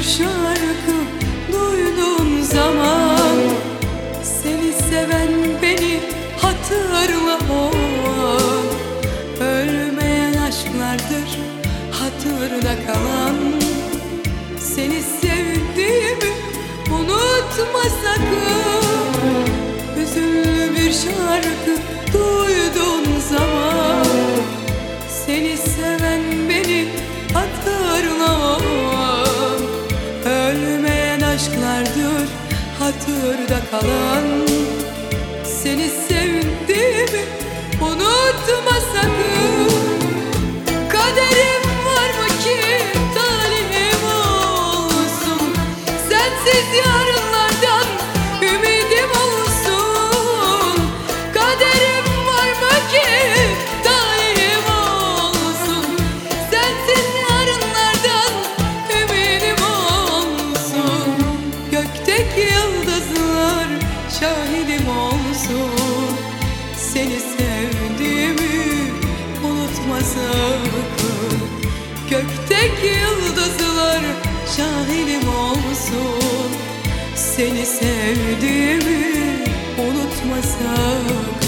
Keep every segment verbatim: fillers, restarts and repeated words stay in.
şarkı duyduğun zaman, seni seven beni hatırla o an. Ölmeyen aşklardır hatırda kalan, seni sevdiğimi unutma sakın. Hüzünlü bir şarkı duyduğun zaman, seni seven beni hatırla o an. Ölmeyen aşklardır hatırda kalan, seni sevdiğimi unutma sakın. Kaderim var mı ki talihim olsun, sensiz yarınlardan ümidim olsun. Kaderim var mı ki talihim olsun, sensiz yarınlardan ümidim olsun. Gökteki yıldızlar şahidim olsun, seni sevdiğimi unutma sakın. Gökteki yıldızlar şahidim olsun, seni sevdiğimi unutma sakın.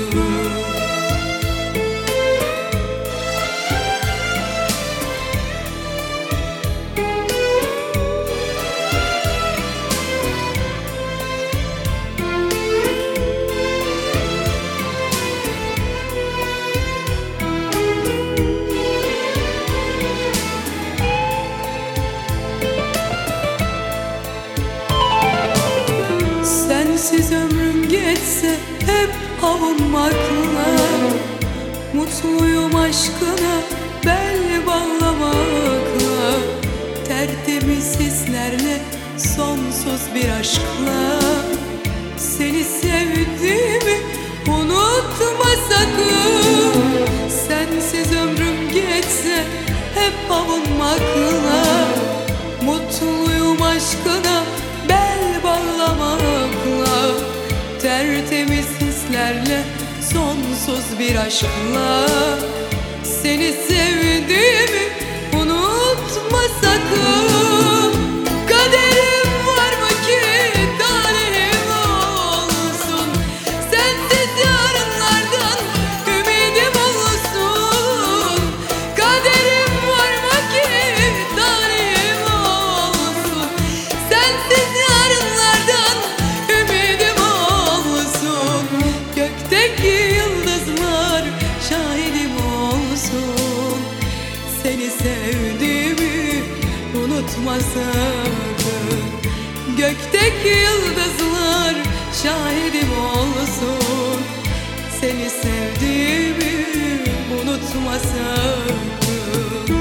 Sensiz ömrüm geçse hep avunmakla, mutluyum aşkına bel bağlamakla. Tertemiz hislerle sonsuz bir aşkla, seni sevdiğimi unutma sakın. Sensiz ömrüm geçse hep avunmakla, mutluyum aşkına bel bağlamakla. Tertemiz hislerle sonsuz bir aşkla, seni sevdiğimi unutma sakın. Kaderim var mı ki talihim olsun, sensiz yarınlardan ümidim olsun. Kaderim var mı ki talihim olsun, sensiz yarınlardan ümidim olsun. Gökteki yıldızlar şahidim olsun, seni sevdiğimi unutma sakın. Gökteki yıldızlar şahidim olsun, seni sevdiğimi unutma sakın.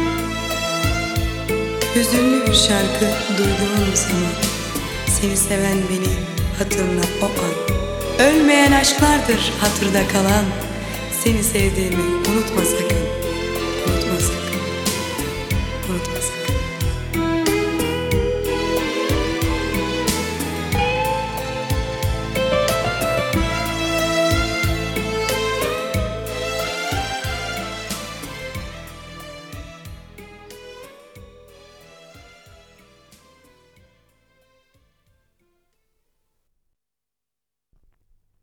Hüzünlü bir şarkı duyduğum zaman, seni seven beni hatırla o an. Ölmeyen aşklardır hatırda kalan, seni sevdiğimi unutma sakın.